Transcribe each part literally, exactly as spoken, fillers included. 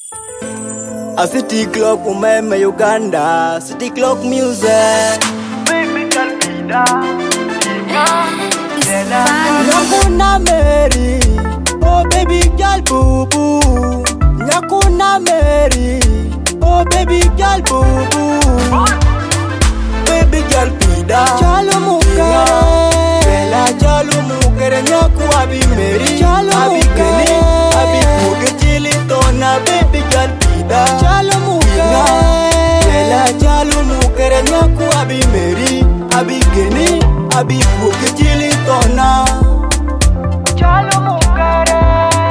A city clock umeme Uganda, city clock music. Baby girl pida, Nyakuna Mary, oh baby girl boo boo. Nyakuna Mary, oh baby girl boo boo. Baby girl pida, chalo mukere, bela chalo mukere. Nyaku abi Mary, chalo abi keni, abi kuge chili tona. Baby girl pida, chalo mukere, bela chalo mukere. Nyaku abi Mary, abi keni, abi kuge chili tona. chalo mukere,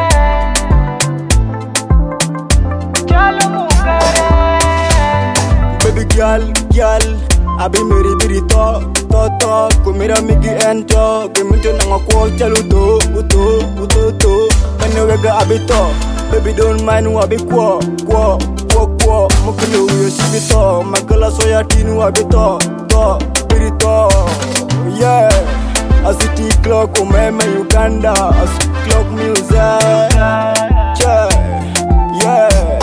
chalo mukere. Baby girl, girl, abi Mary biri to, to to. Kumira migi ento, geminto nanga kwa chalo to, uto, uto to. Kane wega abi to, baby don't mind wabi kwa, kwa, kwa kwa. Mukilo uyo shibi to, magala soya tinu abi to, to, biri to, yeah. A city clock umeme Uganda, a city clock music, yeah, yeah.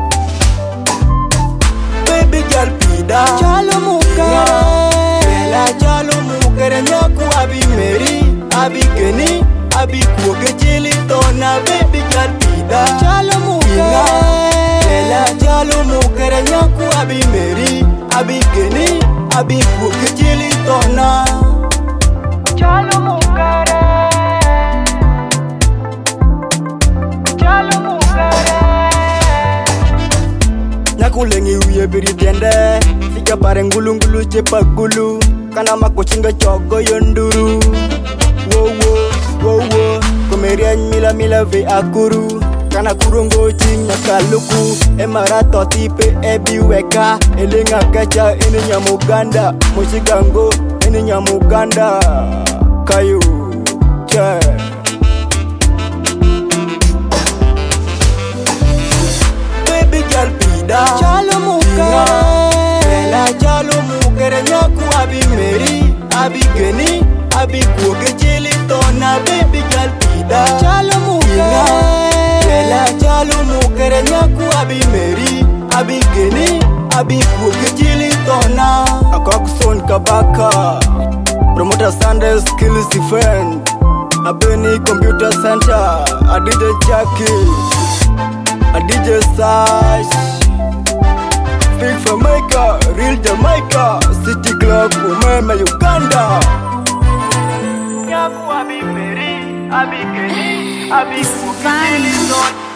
Baby girl pida, chalo mukere, bela chalo mukere. Nyaku abi Mary, abi keni, abi kuge chili tona. Baby girl pida, chalo mukere, bela chalo mukere. Nyaku abi Mary, abi keni, abi kuge chili tona. Chalo mukere, chalo mukere. Nakulengi uye biri diende, fika bare ngulu ngulu chepa gulu. Kana makochinga chogo yonduru. Wo wo, wo wo, komeria mila mila ve akuru. Kana kurungo chinya kaluku, emarato tipe ebi weka. Elinga kacha ini nyamuganda, mushigango ini nyamuganda. Kayu, yeah. Baby girl pida, chalo mukere, bela chalo mukere. Nyaku abi Mary, abi keni, abi kuge chili tona. Baby girl pida, chalo mukere, bela chalo mukere. Nyaku abi Mary, abi keni, abi kuge chili tona. Akakuson kabaka, promoter Sunday skills defend. Abeni computer center, a D J Jackie, a D J Sash, Big Jamaica, real Jamaica, city clock umeme Uganda. Nyaku abi Mary, abi keni, abi kuge chili tona.